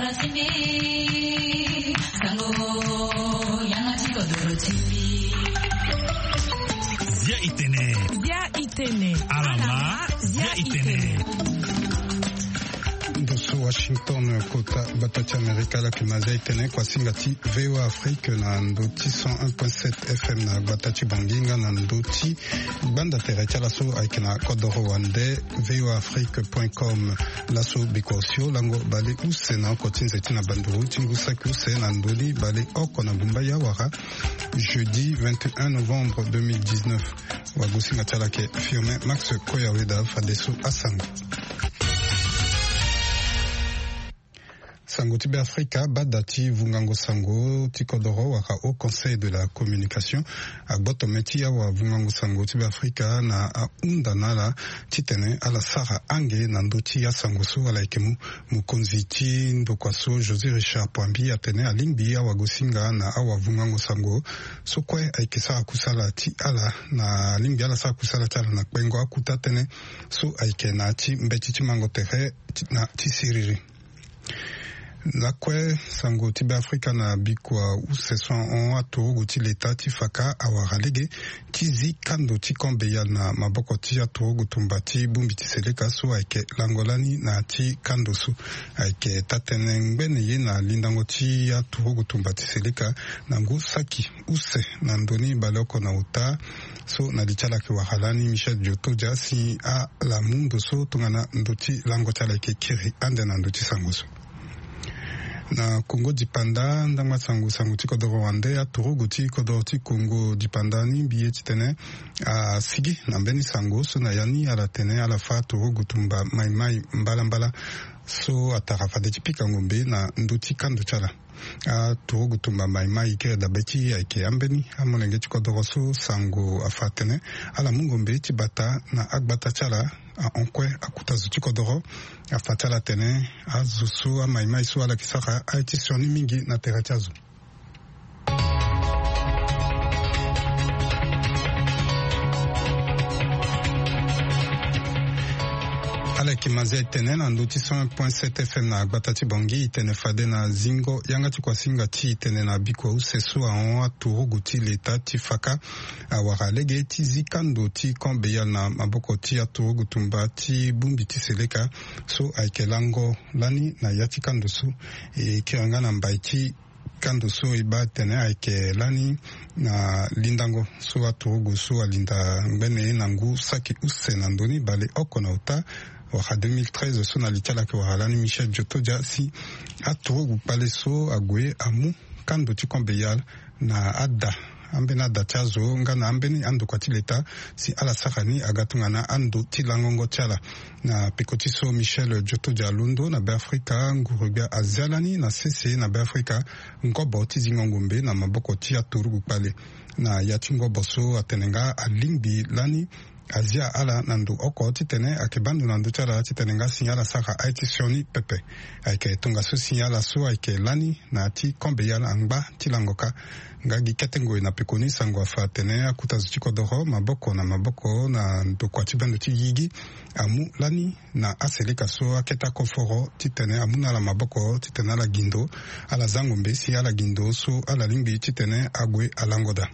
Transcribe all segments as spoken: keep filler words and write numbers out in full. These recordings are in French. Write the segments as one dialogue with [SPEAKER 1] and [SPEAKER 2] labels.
[SPEAKER 1] Zia itene.
[SPEAKER 2] Zia itene.
[SPEAKER 1] Alama. Zia itene.
[SPEAKER 3] Dosso Washington kota batati Amerika la kimaza itene kwa singati V O A Afrique na ndoti cent un point sept F M na batati Banginga na ndoti banda terrecha la so aikina kodoro wande V O A Afrique point com la so bikosio lango bale use na kotinze tina banduru tingusa kuse na ndoli bale oko na gumba ya wara jeudi vingt et un novembre deux mille dix-neuf wagusinga chala ke firme Max Koyaweda fadeso asango Sango Tibé Africa, Badati, Vungango Sango, Tikodoro, Waka au Conseil de la Communication, à Botometi, Awa Vungango Sango Tibé Africa, na Undanala, Titene, Ala Sara Ange, Nandoti, Asangoso, Alaikemu, Mukonziti, Ndokwaso, José Richard Pwambi, Atene, Alingbi, Awa Gosinga, na Awa Vungango Sango, Sokwe, Aikesa Akusala, Ti Ala, na Limbi Ala Sa Akusala, Tala, na Kwengo Akutatene, So Aike, na Ti Mbeti Mango Tere, na Ti Siriri. La kwe sango Tibé Africa na bikwa useso on ato guti leta tifaka awaralege tizi kando tikombe ya na maboko ti ato gutumbati bumbiti seleka so aike langolani na ti kando su aike tatene ngbene ye na lindango ti ato gutumbati seleka na ngu saki use na ndoni baloko na uta so na lichala ki wahalani Michel Dioto jasi a la mundo so tungana ndoti lango chala ke kiri ande na ndoti sango so na Congo dipanda ndanga sangu sangu tiko do Rwanda aturu guti kodo ti Congo dipanda ni biye titene a sigi na beni sango so na yani ala tene ala fa turu gutumba mai mai mbala mbala so atarafa de tipika ngombe na nduti kando chala a turu gutumba mai mai ke da beti ake ambeni amolenge tiko do so sango afatene ala mungombe tibata na agbata chala a onkwe akuta zuti kodoro a fatala tene a zusu a maimai su ala kisaka a iti sioni mingi na teratiazu. Ala kimazi itene na ndoti cent un point sept F M na agbatati bongi itene fade na zingo yangati kwa singa ti itene na bikwa usesu a on aturu guti leta ti faka a waralege ti zikando ti kombeya na maboko ti aturu gutumba ti bumbi ti seleka so aikelango lani na yati kando su e kiranga na mbai ti kando so iba tene aike lani na lindango so aturu so alinda ngbene na ngu saki use na ndoni bale oko na uta waka deux mille treize so na lichala ke wahalani Michel Dioto jasi aturu gupale so agwe amu kando ti kombeyal na adda ambena adda chazo ngana ambeni ando kwa tileta si ala sakani agatunga na ando tilangongo chala na pekoti so Michel Dioto jalundo na Afrika ngurubia azialani na sese na Afrika ngobo tizingongombe na maboko ti aturu gupale na yatingo boso atenenga alimbi lani Azia ala nandu oko titene akebandu nandu chala titene nga sinyala saka aiti sioni pepe aike tunga su sinyala su aike lani na ati kombe yala angba tilangoka nga giketengo na pekoni sango afa tene akuta zuchiko doro maboko na maboko na ndo kwa tibandu ti yigi amu lani na aseleka so aketa koforo titene amu na la maboko titene ala gindo ala zango mbesi ala gindo so ala limbi titene agwe alangoda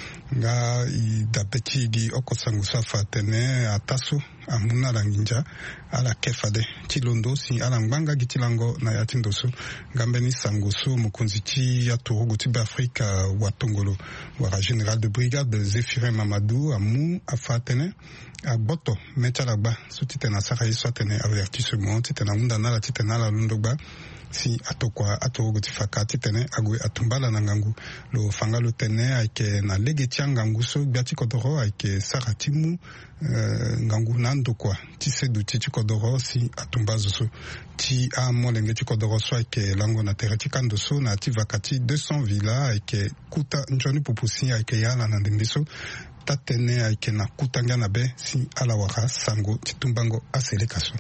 [SPEAKER 3] nga idapeti gi okosangu safa tene atasu amuna langinja ala kefade tilondo si ala ngbanga gitilango na yatindosu ngambeni sangoso mukunzi ti aturugu ti Afrika watongolo wara général de brigade Zéphirin Mamadou amu afatene a boto metalagba so titena saka yiso tene avertissement titena undana la titena la lundogba si atokwa atogo tifaka titene agwe atumbala na ngangu lo fangalo tene aike na legeti ngangu so biati kodoro aike saratimu uh, ngangu nando kwa tisedu titi kodoro si atumbazo so ti a molenge ti kodoro so aike lango na tereti kando so na ti vakati deux cents villa aike kuta njoni pupusi aike yala na ndimbiso tatene aike na kutanga na be si ala waka sango titumbango aseleka so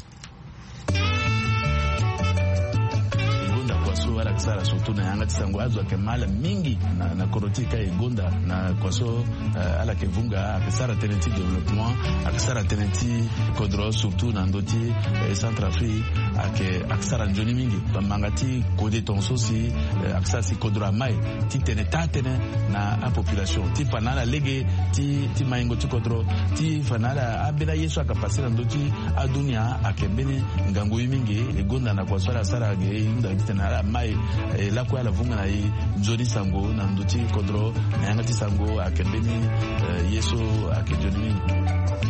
[SPEAKER 4] wala kisara surtout na yanga tisango azo ke mala mingi na, na korotika igonda na kwaso uh, ala ke vunga akisara tenenti development akisara tenenti kodro surtout na ndoti eh, Centrafrique ake aksara njoni mingi mangati kode tonso si aksa si kodra mai ti tene tatene na a population ti fanala lege ti ti maingo ti kodro ti fanala abela yesu akapasira ndoti adunia akembene ngango mingi egonda na kwa swala sara ge nda tena mai la kwa la vunga na njoni sango na ndoti kodro na yangati sango akembene yesu akejoni mingi.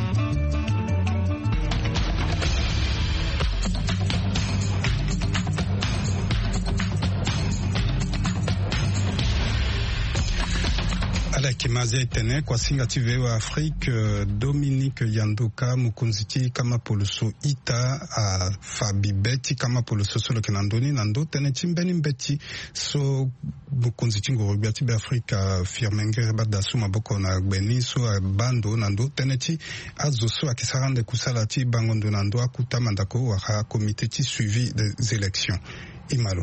[SPEAKER 3] Kimazia itene kwa singa T V wa Afrique Dominique Yandoka mukunziti kama poloso ita a Fabi Beti kama poloso solo kenandoni nando tene chimbeni mbeti so mukunziti ngorobiati be Afrique firmengere bada suma boko na gbeni so bando nando tene chi azoso akisarande kusalati bangondo nando akuta mandako wa comité ti suivi des élections Imalo.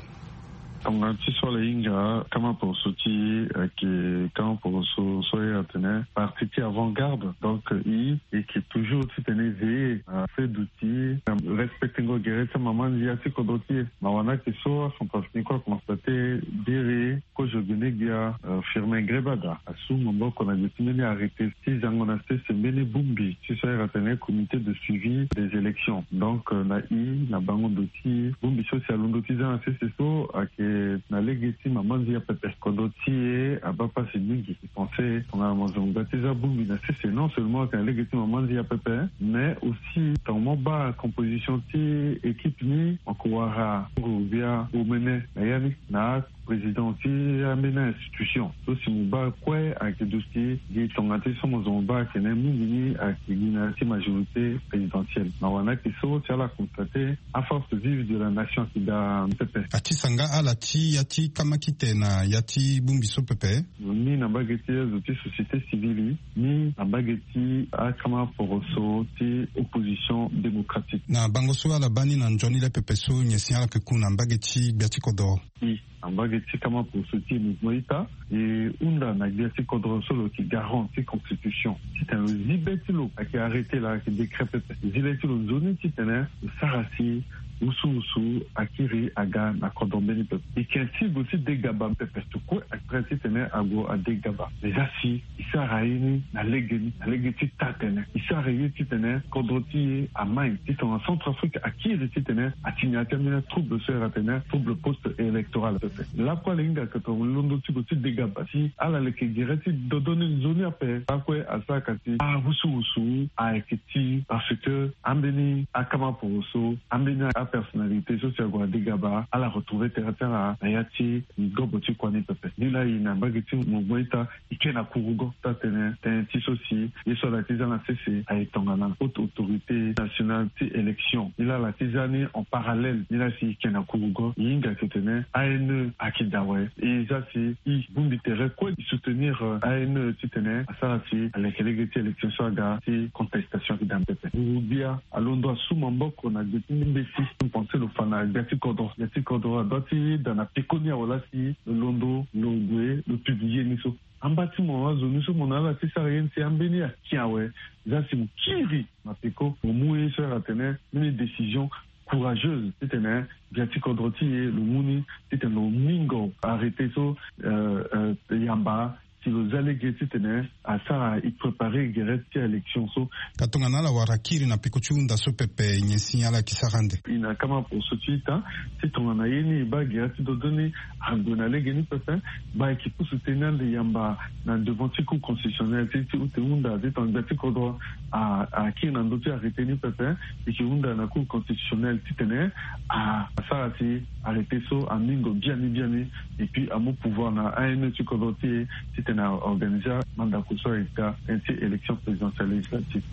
[SPEAKER 2] On ti sur les inga kama pour souti qui kama pour so soye atene parti avant-garde donc i et qui toujours ti tene veillé à fait d'outils respecter ngo guerre ça maman dia ti kodoti mawana qui so son parti quoi constater déré ko je venais dia firmer grebada asu mombo qu'on a décidé arrêter si zangona c'est mene bumbi ti soye atene comité de suivi des élections donc na i na bango d'outils bumbi social ndoti za c'est so que na legiti maman dia pepe kodoti abapa singi qui pensait on a mozongatiza bumbi na c'est non seulement que legiti maman dia pepe mais aussi dans mon bas composition ti équipe ni encore via au mené yani na président ti amena institution so si muba quoi avec dossier qui sont atés somos zomba qui n'est mingi à qui na ti majorité présidentielle na wana qui so ti ala constater à force vive de la nation qui da pepe
[SPEAKER 3] ati sanga ala ti yati kama kitena yati bumbiso pepe
[SPEAKER 2] ni na bageti zoti société civile ni na bageti a kama poroso ti opposition démocratique
[SPEAKER 3] na bangoso ala bani na njoni le pepe so nyesi ala ke kuna bageti biati kodo
[SPEAKER 2] i ambageti kama pour soutenir le mouvement ita et unda na biati kodro solo qui garantit constitution c'est un zibetilo qui a arrêté là qui décret pepe zibetilo zone qui tenait sarasi usu usu akiri aga na kodombeni pepe et qui ainsi aussi dégaba pepe tout quoi après si tenait ago a dégaba les assis isa raini na legeni na legeti tatene isa raini si tenait kodroti a main qui sont en Centrafrique akiri si tenait atinya terminer trouble sur atene trouble post électoral là quoi l'inga que ton londo tu aussi dégaba si ala le que direct de donner une zone après quoi à ça kati a usu usu a ekiti parce que ambeni akama poso ambeni personnalité sociale Gaba à la retrouver terre terre à Yati Goboti Kwani Pepe. Nila ina bageti moboita ikena kurugo tatene tenti soci et sur la tisane C C a etongana haute autorité nationale ti élection. Nila la tisane en parallèle nila si ikena kurugo yinga ketene A N E akidawe et ça c'est i bumbi terre quoi soutenir A N E titene à ça si à la kelegeti élection soga ti contestation qui dans Pepe. Rubia à Londres sous mamboko na geti mbesi penser le fana Gati Kodro Gati Kodro Doti dans la Péconia voilà si le Londo l'Ongwe le publier niso en bâtiment oiseau nous sommes on a la c'est rien c'est un béni à Kiawe ça c'est Kiri ma péco pour mouiller sur la teneur une décision courageuse c'était un Gati Kodroti et le Mouni c'était le Mingo arrêté so euh euh Yamba si vous allez geti tene à ça il préparer guerre à élection so
[SPEAKER 3] katongana la warakiri na pikuchunda so pepe nyesi ala kisarande
[SPEAKER 2] ina kama pour ce tita si tongana yeni ba guerre do donner à donner geni pepe ba qui peut soutenir les yamba na devant tiku constitutionnel ti ou te unda de ton gati kodro à à qui na ndoti arrêter ni pepe et qui unda na cour constitutionnel ti tene à ça si arrêter so en mingo bien bien et puis à mon pouvoir na A N E tu kodoti na organiser mandat kuso ita ainsi élection présidentielle législative.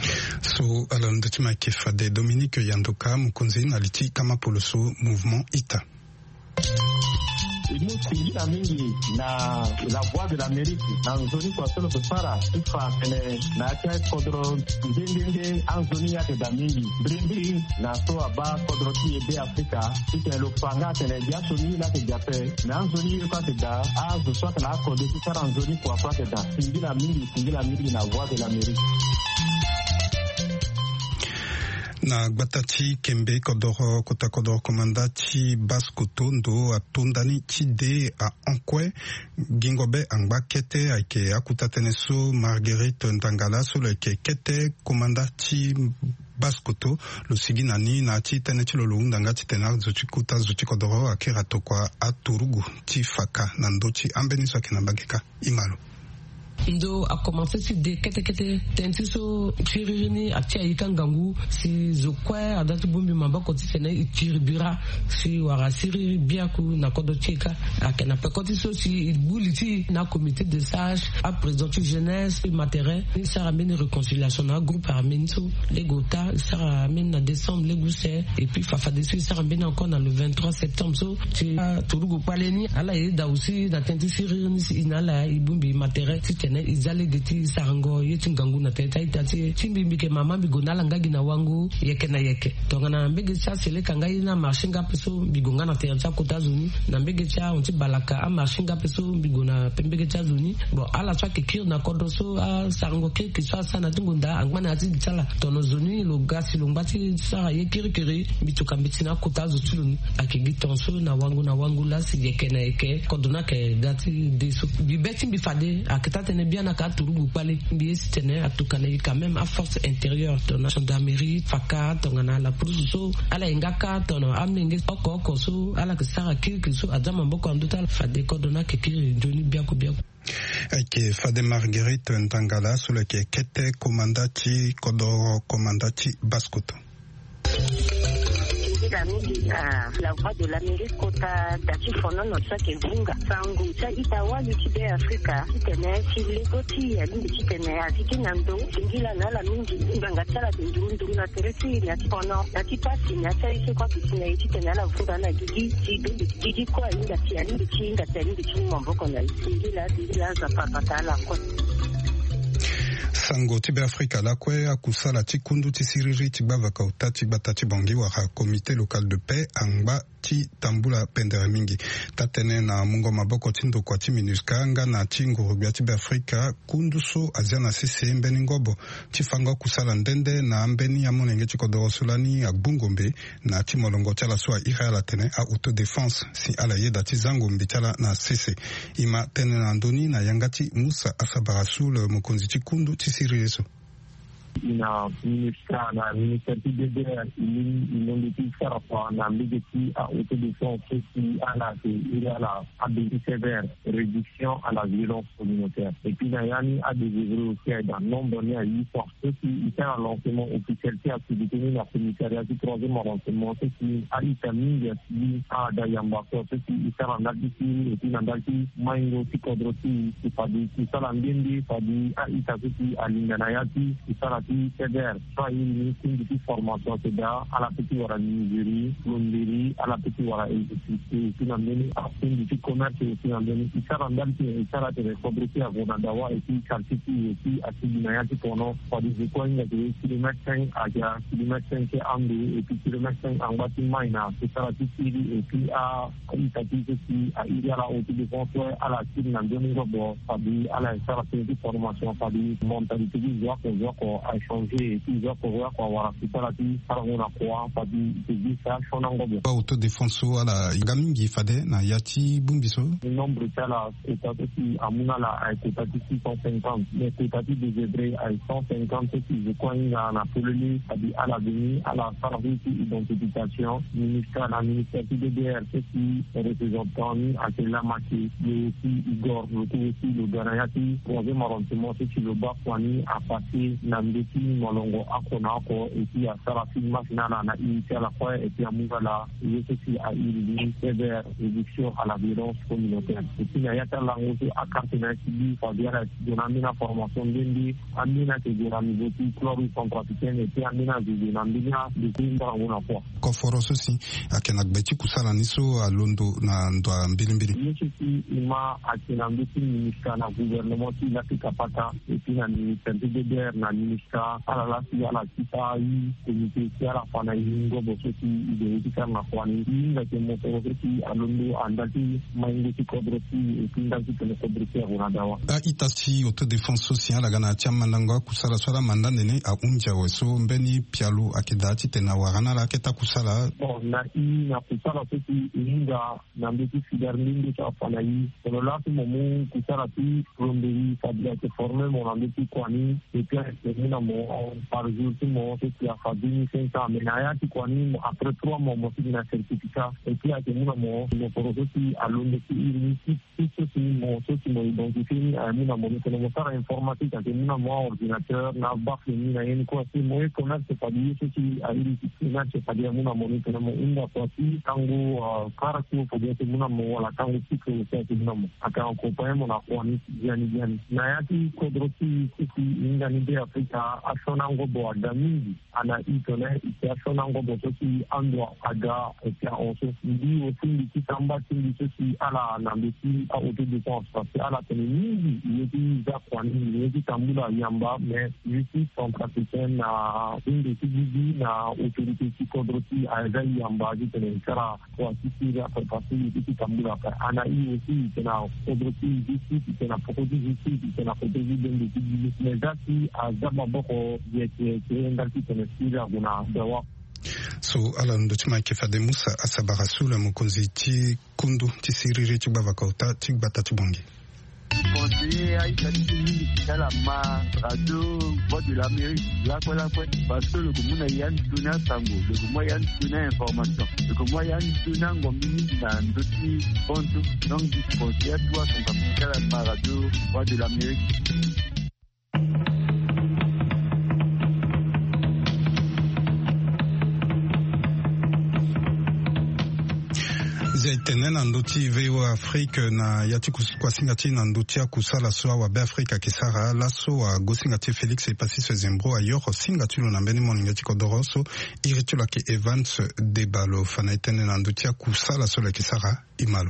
[SPEAKER 3] So alors ndetima kifade Dominique Yandoka mukunzi naliti kama poloso mouvement ita.
[SPEAKER 5] Iliyosingira mingi na la voix de l'Amérique na nzoni kwa solo kusara ifa kene na cha kodro ndenge anzoni yake da mingi brindi na so aba kodro ti ebe Afrika ite lo panga kene jasho ni la ke jape na anzoni kwa te da azu so kana ko de sara anzoni kwa kwa te da singira mingi singira mingi na voix de l'Amérique.
[SPEAKER 3] na gbatachi kembe kodoro kota kodoro komanda chi baskoto ndo atondani chi de a onkwe gingobe angba kete aike akuta teneso Marguerite Ntangala solo aike kete komanda chi baskoto lo siginani na chi tenechi lo lundanga chi tena zuchi kuta zuchi kodoro akira tokwa aturugu chi faka nando chi ambeni so akina bageka imalo
[SPEAKER 6] Ndo a commencé sur des kete kete tenti so chiririni atia ikangangu si zokwa adatu bombi mamba koti sene chiribira si wara siri biaku na kodo cheka akena pekoti so si buliti na comité de sages a présenté jeunesse matériel ça ramène réconciliation na groupe ramène so les gota ça ramène na décembre les gousset et puis fafa dessus ça ramène encore dans le vingt-trois septembre so tu turugo paleni ala ida aussi na tenti siririni si inala ibumbi matériel tene izale geti sarango yeti ngangu na teta itati timbi mbike mama bigona langagi na wangu yeke na yeke tongana mbege cha sele kangai na marshinga peso bigonga na teta kota zuni na mbege cha onti balaka a marshinga peso bigona pembege cha zuni bon ala twa kikir na kodoso a sarango ke kiswa sana tungunda angmana ati tsala tono zuni lo gasi lo mbati sa yekiri kiri bituka bitina kota zutuluni akigi tonso na wangu na wangu la si yeke na yeke kodona ke dati deso bibeti bifade akata ne bien à Katurugu Pale, bien c'était à tout canal quand même à force intérieure de la gendarmerie, Faka, Tongana, la police, à la Ingaka, Tono, Amenge, Oko, Koso, à la Sara Kilkiso, à Damamboko en total, Fade Kodona, Kiki, Johnny Biako Biako.
[SPEAKER 3] Eke Fade Marguerite Ntangala, sur le Kete, Komandati, Kodoro, Komandati, Baskoto.
[SPEAKER 7] La voix de l'Amérique kota dati fono no sake bunga sangu cha itawa yutide Afrika kitene chilegoti ya lindi kitene aziki nando singila na la mingi mbanga chala ndundu na teresi ya fono dati pasi na cha ise kwa kitene kitene la vuda na gigi gigi gigi kwa inda tia lindi chinga tia lindi chinga mboko na singila singila za papata la kwa
[SPEAKER 3] sango tibe Afrika la kwe akusala tikundu tisiriri tibava kauta tibata tibongi waka komite local de paix angba ti tambula pendere mingi tatene na mungo maboko tindo kwa ti minuska nga na tingo rubia tibe Afrika kunduso aziana sisi mbeni ngobo tifanga kusala ndende na ambeni ya monenge chikodoro sulani ya bungombe na timolongo chala sua Israel tene a autodefense si ala yeda tizango mbichala na sisi ima tene na ndoni na yangati Musa Asabarasul mukonzi chikundu tisirizo
[SPEAKER 5] ina ministra na ministère de guerre il ont dit ça rapport na mbegeti à autodéfense qui à la il y a la abélie sévère réduction à la violence communautaire et puis Nayani a délivré aussi dans nombre de huit forces qui étaient à lancement officiel qui a suivi la commissariat du troisième renseignement qui a établi à Dayamba qui est en Aldiki et puis dans Aldiki Maingo qui Kodroti qui Fadi qui Salambindi Fadi a Itakuti à Linganayati qui Salati sévère soit une petite formation c'est à la petite wara Nigeria Londiri à la petite wara électricité finalement à une du commerce et finalement il sera dans il sera de fabriquer à Gonadawa et puis quartier et puis à Sidinayati pendant pour des coins de kilomètre cinq à kilomètre cinq et puis kilomètre cinq en bâtiment c'est ça la petite et puis à Itati aussi à il y a la haute défense à la Chine dans deux mille bon à la ça la petite formation par des mentalités du genre qu'on voit qu'on a changé et puis genre qu'on voit qu'on va c'est ça la petite on a quoi par des des ça chonango
[SPEAKER 3] ba autodéfense ala gamingi fade na yati bumbiso
[SPEAKER 5] le nombre ça la c'est aussi à mon la a été à six cent cinquante mais c'est à des Hébreux à cent cinquante qui je crois il a appelé à la venue à la service d'identification ministère la ministère du D D R qui représentant à la maquille et aussi Igor le aussi le Garayati troisième arrondissement c'est qui le bas Kwani a passé Nambeti Molongo Akonako et puis à Sarafine Mafinana na initié à la fois et puis à Mungala et aussi à une sévère réduction à la violence communautaire et puis il y a la aussi à Cartina qui faut dire de la formation d'Indi Amina qui est la niveau qui chlorure centrafricaine et puis Amina qui est la Amina de Kimba on a pas
[SPEAKER 3] Koforo aussi akenak beti kusala niso a Londo na ndwa mbilimbili
[SPEAKER 5] yesi ima akina mbeti ministère na gouvernement qui la kapata et puis na ministère de guerre na ministère Africa ala la si ala kita i komite si ala fana ingo boso si ide karna kwani inga ke moto si alundu andati maingo si kodrosi e pinda si tele kodrosi aguna dawa
[SPEAKER 3] a itasi autodéfense sociale agana chamandanga kusala swala mandane a unja weso mbeni pialu akidati tena warana la keta kusala
[SPEAKER 5] bon na i na kusala si inga na mbeti fidarlingo cha fana i kono la si momu kusala si romberi sabia ke former mon ambeti kwani et puis termina mon par jour si mon c'est a fabini cinq cents mais na ya ti kwani après trois mois mo si na certificat et puis a termina mon mo projet si alonde si irisi si si mon so si mo identifier a mina mo kono mo para informatique a termina mon ordinateur na ba fini na yen ko si mo commerce pas dire si a irisi na c'est pas dire mo mo kono mo inda ko si tango para ko ko de mo mo wala tango si ko c'est termina mo aka ko pa mo na kwani yani yani na ya ti kodrosi si inga ni de Afrika asona ngobo adamini ana itone iti asona ngobo sosi ando aga eti onso ndi osi ti tamba ti sosi ala na mbeti a autodéfense parce que ala tene mingi yeti za kwani yeti tambula yamba mais yeti centrafricaine na inde ti bibi na autorité ti kodrosi a za yamba di tene kara kwa sisi ya perpasi yeti tambula pa ana i osi tena kodrosi yeti tena pokodi yeti tena pokodi bende ti bibi mais dati a zaba boko yeti ngati tene sira guna dawa
[SPEAKER 3] so ala ndo chima kifade Musa asabara sula mukonzi ti kundu ti siriri ti bavakauta ti gbata ti bongi
[SPEAKER 8] conseiller à Italie dans la ma radio voix de l'Amérique là quoi là quoi parce que le commun y a une donnée sango le commun y a une donnée information le commun y a une donnée ngomini dans dossier compte donc du conseiller toi son dans la ma radio voix de l'Amérique.
[SPEAKER 3] Zaitene na ndoti vewa Afrique na yati kwa singati na ndoti ya kusala soa wa be Afrika kisara laso wa gosingati Felix Epassis Zembro ayoko singati lo na mbeni moningati kodoroso iritula ke Evans Debalo fana itene na ndoti ya kusala soa la kisara imalo.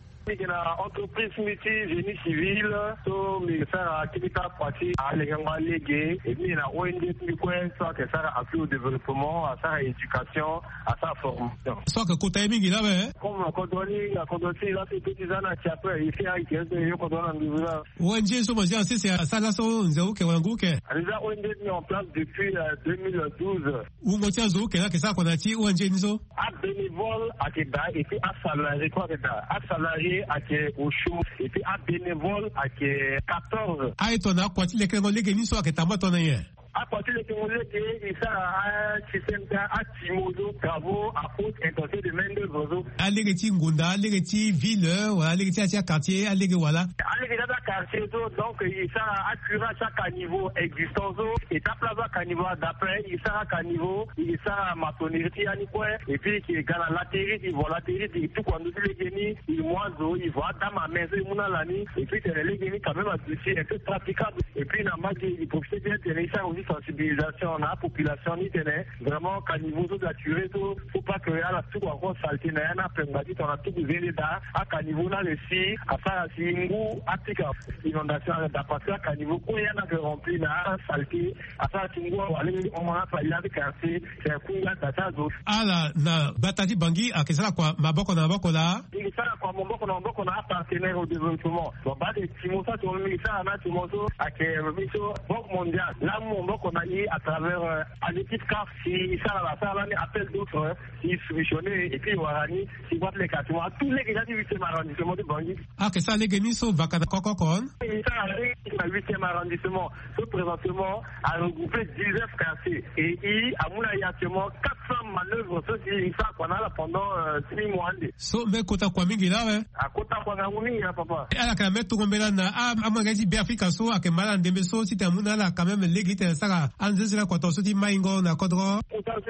[SPEAKER 5] Na entreprise multi génie civil so mi sara akibita parti alengwa lege et mi na O N G mi ko so que sara appui au développement à sa éducation à sa formation
[SPEAKER 9] so que kota mingi là be
[SPEAKER 5] comme ko doni la ko doni la c'est petit zana qui après ici a qui est yo ko dona ndivula
[SPEAKER 9] O N G so mo c'est c'est ça là so nzeu ke wangu ke
[SPEAKER 5] déjà O N G mis en place depuis deux mille douze
[SPEAKER 9] ou mo tia zo ke là que ça qu'on a ti O N G nizo
[SPEAKER 5] à bénévole à Keda et puis à salarié quoi Keda à salarié à au chaud et puis à bénévole à quatorze
[SPEAKER 9] ah et ton a quoi tu les que les ni so que tamba ton rien
[SPEAKER 5] à partir de Timothée il ça a système à Timothée travaux à haute intensité de main d'œuvre
[SPEAKER 9] aller ti ngunda aller ti ville wala aller ti à quartier aller voilà
[SPEAKER 5] aller dans quartier donc il ça a assuré à chaque niveau existant et ta place à niveau d'après il ça à niveau il ça maçonnerie à quoi et puis qui gana latérite il voit latérite tout quand nous les génie il moiseau il voit dans ma maison mon alani et puis les génie quand même à dessus un peu praticable et puis na magi il profite bien de ça aussi sensibilisation na population ni tenait vraiment qu'à niveau de la tuer tout faut pas que à la tout encore salté na na pengati on a tout besoin da à niveau na le si à ça si ngou atika inondation da parce qu'à niveau ko ya na rempli na salté à ça si ngou aller on a pas ya de quartier c'est kunga data zo
[SPEAKER 9] ala na batati bangi akisala kwa maboko na maboko la
[SPEAKER 5] il sala kwa maboko na maboko na partenaire au développement donc ba de timosa to mi ça na timoso à que miso banque mondiale là mon qu'on a eu à travers euh, à l'équipe C A F, si ça la ça là appel d'autres, ils solutionner et puis warani, si voit les quatre mois, tous les gars du huitième arrondissement de Bangui.
[SPEAKER 9] Ah que ça les gagner so vakada kokokon.
[SPEAKER 5] Et ça la huitième arrondissement, ce présentement a regroupé dix-neuf quartiers et il a mon actuellement quatre cents manœuvres ceci ça qu'on a là pendant six mois.
[SPEAKER 9] So mais kota kwa mingi là ouais.
[SPEAKER 5] À kota kwa ngumi hein papa.
[SPEAKER 9] Et ala quand même tout combien na ah amangasi be Africa so a que malande so si t'es mon là quand même les gars ça anzesela kwa toso ti maingo na kodro
[SPEAKER 5] utasi kodro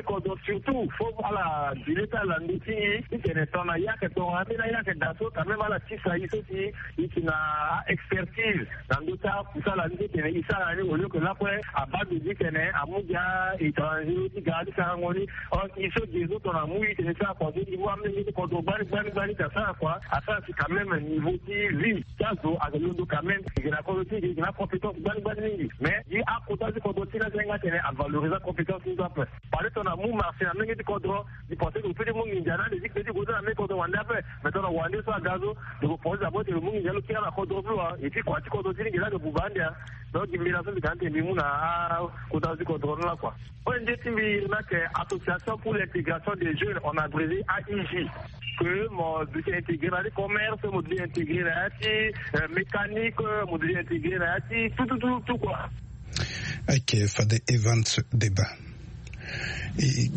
[SPEAKER 5] surtout faut ala dileta la nditi itenetona yake to amina yake daso quand même ala tisa ici qui na expertise dans l'État pour ça la nditi ne isa ni au lieu que là pour abadu dikene amuja étranger qui garde ça ngoni on iso des autres na mui te ça quoi dit moi même ni ko do bani bani bani ça quoi à ça c'est quand même un niveau qui vie ça do à l'eau quand même il y a qualité il y a compétence bani bani mais il a côté de ko do tina zenga tene à valoriser compétence nous après parler ton amour marché na mengi ko do di penser que tout le monde indiana des que des goza mais ko do wanda pe maintenant on wanda so gazo de ko poser d'abord le monde indiana qui a la ko do et puis quoi ko do tini là de bubanda donc l'immigration de Kanté Mimouna a côté ko do là quoi on dit timbi na que association pour l'intégration des jeunes on a brisé A I J que mon dossier intégré dans le commerce, mon dossier intégré dans la mécanique, mon dossier intégré dans la tout, tout, tout, tout quoi.
[SPEAKER 3] Ok, Fadé Evans débat. Et...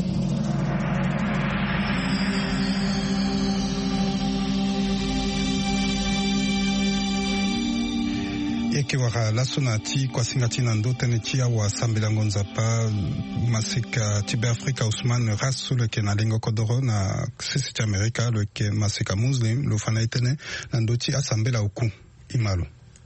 [SPEAKER 3] eke waka lasona ti kwasinga ti na ndo tene ti awa sambela ngonzapa maseka ti be Afrika Ousmane Rass lo ke na lengo kodoro na sisi ti Amerika lo ke maseka muslim lo fana itene na ndo ti asambela oku imalo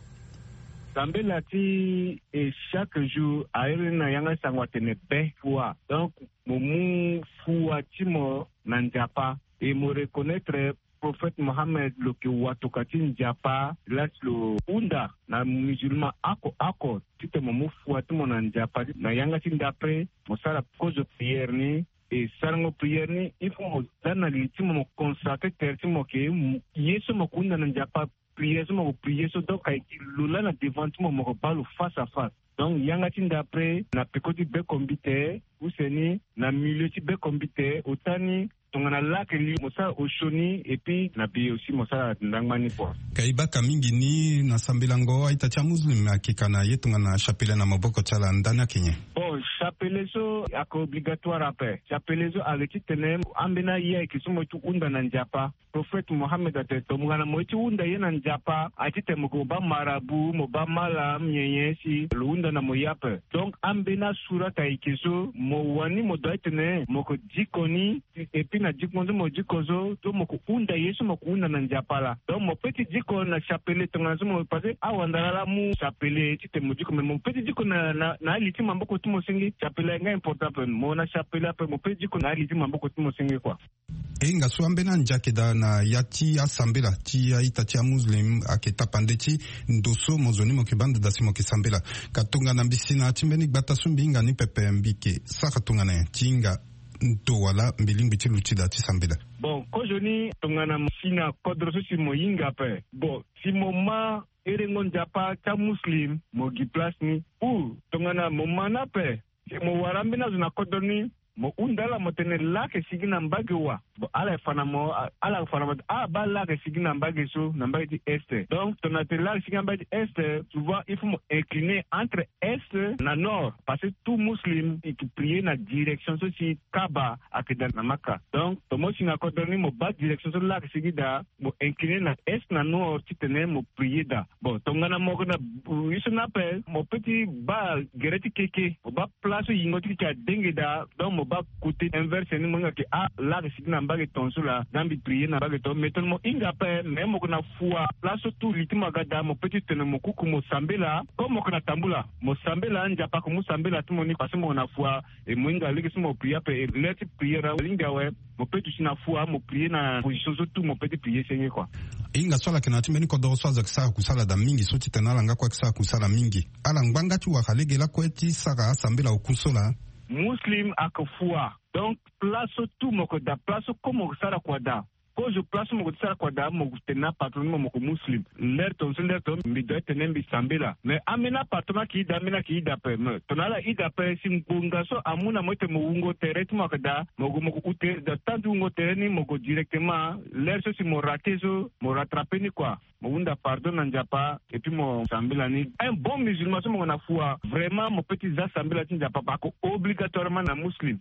[SPEAKER 8] sambela ti et chaque jour aire na yanga sangwa tene pe fois donc momu fois ti mo na njapa et mo reconnaître prophète Mohammed lo ke watokati njapa las lo unda na musulman ako ako tite mo fuatu mo na njapa na yanga tin d'après mo sala cause prière ni et sarango prière ni il faut mo dana litimo mo consacrer tertimo ke yeso mo kunda na njapa prière mo prière so donc ay lula na devant mo mo balu face à face donc yanga tin d'après na pekoti be kombite useni na milieu ti be kombite otani tongana lake li mosa oshoni et puis na bi aussi mosa ndangmani po
[SPEAKER 3] kaiba kamingi ni na sambelango aita cha muslim akikana yetunga na chapelle na maboko chala ndana kenye
[SPEAKER 8] bon chapelle so ako obligatoire après chapelle so aleti tenem ambena ye kisumo tu unda na njapa prophète Mohammed ate tomungana mo ti unda ye na njapa atite mo ba marabu mo ba mala myenye si lunda na mo yape donc ambena sura ta ikiso mo wani mo doitene mo ko dikoni et puis na dikozo mo dikozo to mo ko unda yesu mo ko unda na njapala donc mo petit diko na chapelle tonga so mo passer awandala la mu chapelle ti te mo diko mo petit diko na na, na liti mambo ko tumo singi chapelle nga important pe mo na chapelle pe mo petit diko na liti mambo ko tumo singi quoi
[SPEAKER 3] inga so ambena njake da na yati asambela ti aita ti muslim aketa pandeti ndoso mozoni mo ke bande dasimo ke sambela katunga na bisina timbeni gbata sumbinga ni pepe mbike saka tunga na tinga ndo wala mbilimbi ti luchida ti sambela
[SPEAKER 8] bon ko joni tongana msina kodro so si moyinga pe bon si moma erengo njapa ta muslim mo gi place ni ou tongana momana pe mo warambe na zona kodoni mo undala mo tene lake sigina mbage wa bo ala fana mo ala fana mo a ba lake sigina mbage so na mbage di est donc ton atelier sigina mbage est souvent il faut incliner entre est na nord parce que tout muslim il qui prier na direction so si kaba akeda na maka donc to mo singa ko doni mo ba direction so lake sigida mo incliner na est na nord ti tene mo prier da bon to ngana mo na iso na pe mo petit ba gereti keke mo ba place yingoti ka dengeda donc mo ba côté inverse ni mo ngaki a la signa mbage tonso la zambi prier na mbage to meton mo inga pe même mo na foi place tout litima gada mo petit tene mo kuku mo sambela comme mo na tambula mo sambela njapa ko mo sambela tout mo ni parce mo na foi et mo inga leki mo prier pe let prier linga we mo petit na foi mo prier na position so tout mo petit prier seigneur quoi
[SPEAKER 3] inga swala kenati meni ko do swaza kisa kusala da mingi so titana langa kwa kisa kusala mingi ala ngbanga tu wakalege la kweti saka sambela okusola
[SPEAKER 8] muslim akafua donc place tout moko da place comme sara kwada ko je place moko sara kwada moko tena patron moko muslim l'air ton l'air ton mi doit tener bi sambela mais amena patron ki da mena ki da pe me tonala ida pe sim bunga so amuna moite mo ungo teret moko da moko moko ute da tandu ungo tereni moko directement l'air so si mo raté so mo rattraper ni quoi mo unda pardon na njapa et puis mo sambela ni un bon musulman so mo na foi vraiment mo petit za sambela ti njapa pa ko obligatoirement na muslim.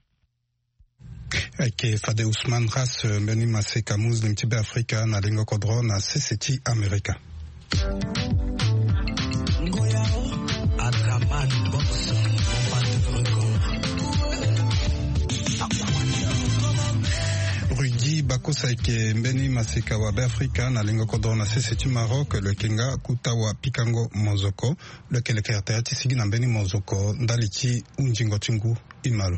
[SPEAKER 3] Eke Fadé Ousmane Rass mbeni maseka muslim ti be Afrika na lengo kodro na C C T Amerika.
[SPEAKER 1] Ngoyao Adraman Box on pas de record.
[SPEAKER 3] bakosa ike mbeni masika wa Afrika na lengo kodona sese ti Maroc le kenga kutawa pikango mozoko le kelekea tayati sigi na mbeni mozoko ndali ti unjingo tingu imalu.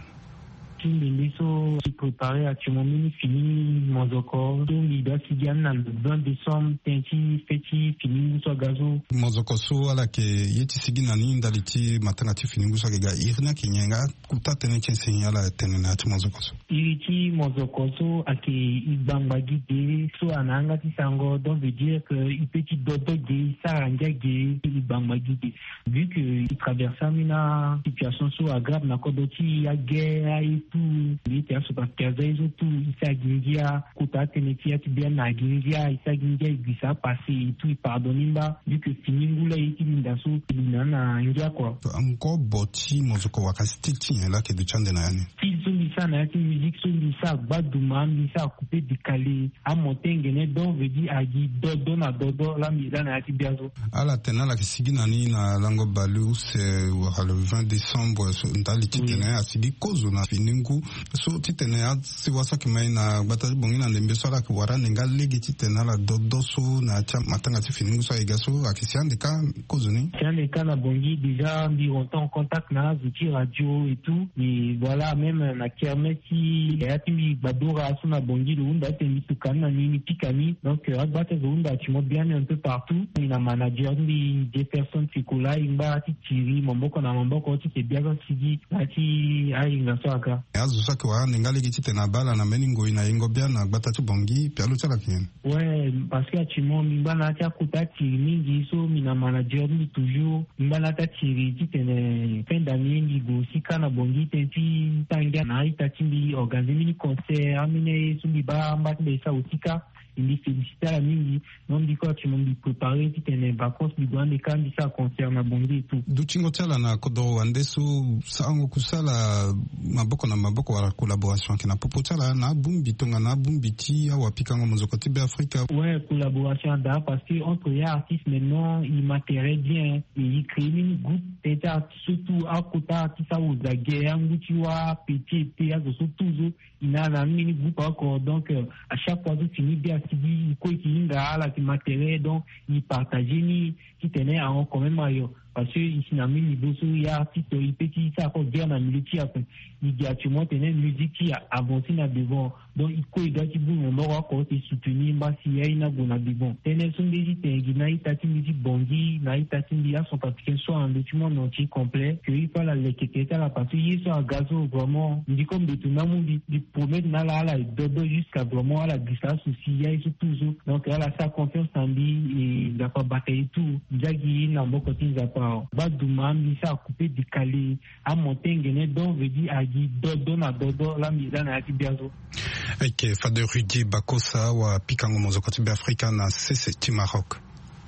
[SPEAKER 10] Les sont préparés actuellement fini Mozoko donc il doit s'y gagner le vingt décembre tenti feti fini so gazo
[SPEAKER 3] Mozoko so ala ke yeti sigi nani ndaliti maternati fini so ga irna kinyenga kuta tene chensinya la tene na Mozoko so
[SPEAKER 10] iti Mozoko so ake ibamba gide so ananga ti sango donc veut dire que il petit dodo de ça anga ge ibamba gide vu que il traverse une situation so aggrave na kodoti ya guerre et tout il était sur parce que ils tout ça gingia kuta tenetia ti bien na gingia ça gingia il ça passé tout pardonne ba vu que fini ngula iti ndaso na ngia quoi
[SPEAKER 3] encore boti Mozoko wakasti ti là que de chande na yani
[SPEAKER 10] ils sont ça na ti musique so ça baduma mi ça coupé décalé à monter ngene donc veut dire agi dodo na dodo la mi na ti biazo
[SPEAKER 3] ala tena la kisigi nani na lango balu c'est le vingt décembre so ndali ti tena asigi kozo na finingu so ti tena ya si wasa kimai na bata bongi na ndembe so la kwara nenga legi ti tena la dodo so na cha matanga ti finingu so igaso akisiande ka kozo ni
[SPEAKER 10] tiande ka na bongi déjà ndi on en contact na zuti radio et tout et voilà même na kermesi ya ti badora so na bongi le unda te mi tukana ni pikani donc agbata unda ti mo bien un peu partout il a manager ni des personnes fikola imba ti tiri mamboko na mamboko ti te bien sigi ati ai ngaso aka
[SPEAKER 3] azu saki wa ningali ki ti na bala na meningo ina ingo bien na gbata ti bongi pe alu tala kien
[SPEAKER 10] ouais parce que tu mon imba na ta kuta ti mingi so mina manager ni toujours imba na ta tiri ti tene fin d'année ni go sika na bongi te ti tanga na ita ti bi organiser mini concert amine so bi ba mbat be sa osika il dit féliciter la mingi non dit quoi tu m'as dit préparer tu t'es vacances du grand des camps ça concerne bongi et tout
[SPEAKER 3] du chingo tala na kodo wandesu sango kusala maboko na maboko wa collaboration kina popo tala na bumbi tonga na bumbi ti awa pikango Mozoko ti Afrika
[SPEAKER 10] ouais collaboration da parce que entre les artistes maintenant il m'intéresse bien et il crée une groupe peut-être surtout à côté artiste à Ozage anguti wa petit petit à surtout il a un mini groupe encore donc à chaque fois tu finis bien il quoi il a ala qui matériel donc il partageait ni qui tenait en quand même ailleurs parce que ici na mi niveau so ya artiste il petit ça encore bien na militi après il y a tu montes une musique qui a avancé na devant donc il quoi il doit ti bon on aura encore te soutenir ba si ya ina bona devant tenez son des itengi na itati musique bongi na itati dia son papier soit un document entier complet que il parle les kéketa la partie il soit gazo vraiment il dit comme de tout na mundi du promettre na la la dodo jusqu'à vraiment à la distance aussi ya il toujours donc elle a sa confiance en lui et il a pas bataillé tout jagi na mboko tinza pa baduma mi sa coupé décalé à monter ngene donc veut dire agi dodo na dodo la mise na ti biazo
[SPEAKER 3] eke Fade Rudier Bakosa wa pikango Mozoko ti Afrika na sese ti Maroc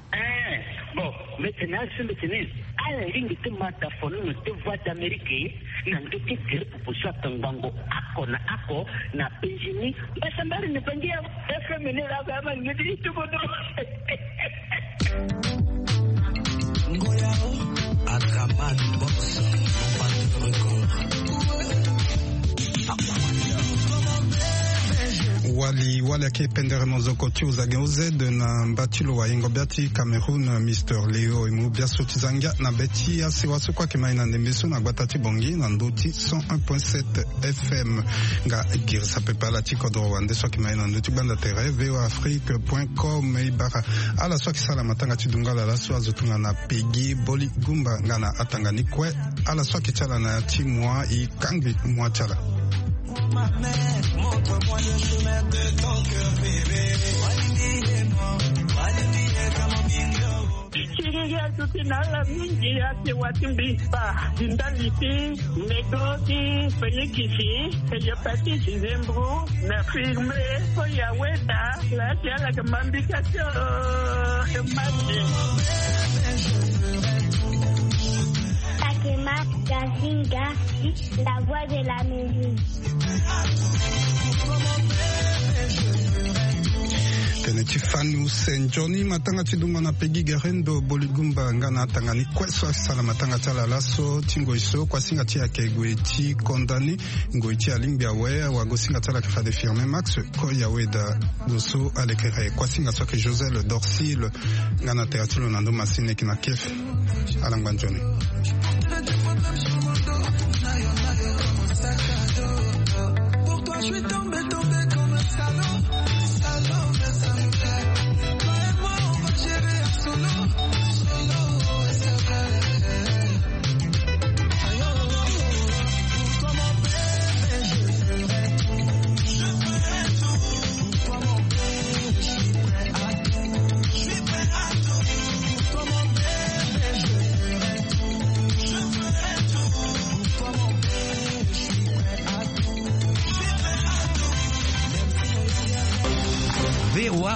[SPEAKER 11] eh bon maintenant c'est maintenant à la ligne de mataphone de voix d'Amérique na ndoki kile pupusa tangango ako na ako na pejini basambari ne pangia F M ne la kama ngidi tukodo
[SPEAKER 1] Ngoya Akaman Box Pas de record
[SPEAKER 3] wali wali ake pendere Mozoko ti uzageuze de na mbatulo wa ingo biati Cameroon Mister Leo imu biaso tizanga na beti ya sewaso kwa kima ina nembeso na gbatati bongi na ndoti cent un point sept F M nga girisa pepa la ti kodro wande so kima ina ndoti banda tere veo afrique point com ibara ala so kisala matanga ti dungala la so azotunga na pegi boli gumba nga na atanga ni kwe ala so kichala na ti mwa i kangi mwa chala
[SPEAKER 1] ma mère, montre-moi le chemin de ton cœur, bébé. Walidie-moi, walidie kama bingo.
[SPEAKER 12] Chiriya tutinala mingi ya tiwatimbipa. Dindaliti, Megoti, Fenikisi, Eyopati, Zembro, na firme, Oyaweta, la tiala kamambikacho, Emati.
[SPEAKER 13] Takema, Gazinga, la voix de la musique.
[SPEAKER 3] tene chifanu senjoni matanga chidunga na pegi gerendo boligumba ngana tangani kweso sala matanga chala laso tingo iso kwa singa tia kegwe chi kondani ngo chi alimbia we wa gosinga chala ka de firme max ko yawe da doso alekere kwa singa soke José le Dorsil ngana teatro nando masine kina kef alangwanjoni pour toi je suis